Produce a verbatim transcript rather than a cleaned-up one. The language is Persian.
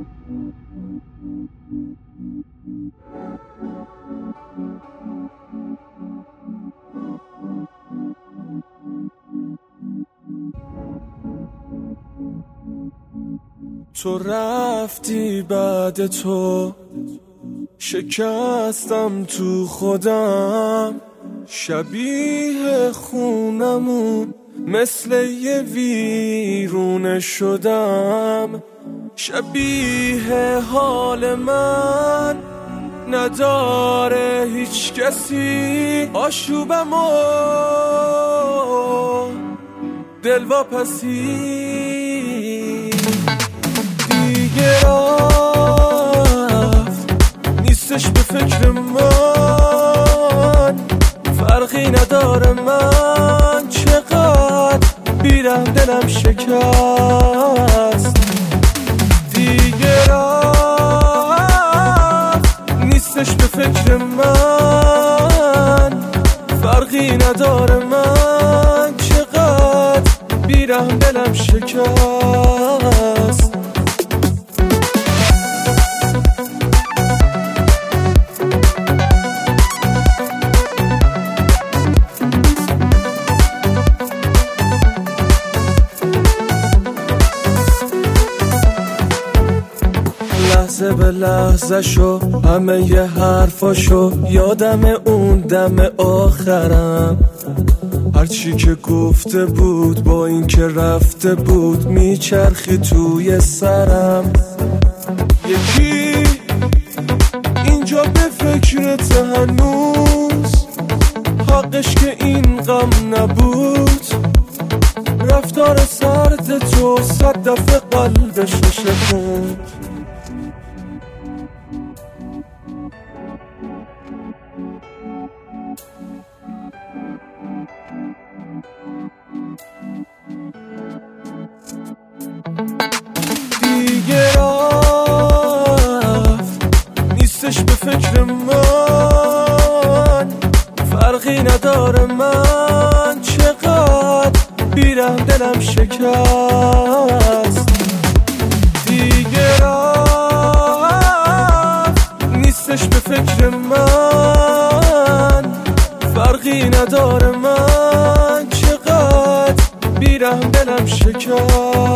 تو رفتی بعد تو شکستم تو خودم، شبیه خونمون مثل یه ویرونه شدم. شبیه حال من نداره هیچ کسی، آشوبم و دلواپسی دیگه رفت، نیستش به فکر من، فرقی نداره من چقدر بیرم دلم شکست. دیگه رفت، نیستش به فکر من، فرقی نداره من چقدر بیرم دلم شکست. لحظه به لحظه شو همه ی حرفاشو یادم اون دم آخرم، هرچی که گفته بود با این که رفته بود میچرخی توی سرم. یکی اینجا به فکرت هنوز، حقش که این غم نبود، رفتار سرد تو صد دفعه قلبش شکوند. دیگه رفت، نیستش به فکر من، فرقی نداره من چقدر بیرم دلم شکست. دیگه رفت، نیستش به فکر من، فرقی نداره من چقدر بیرم دلم شکست.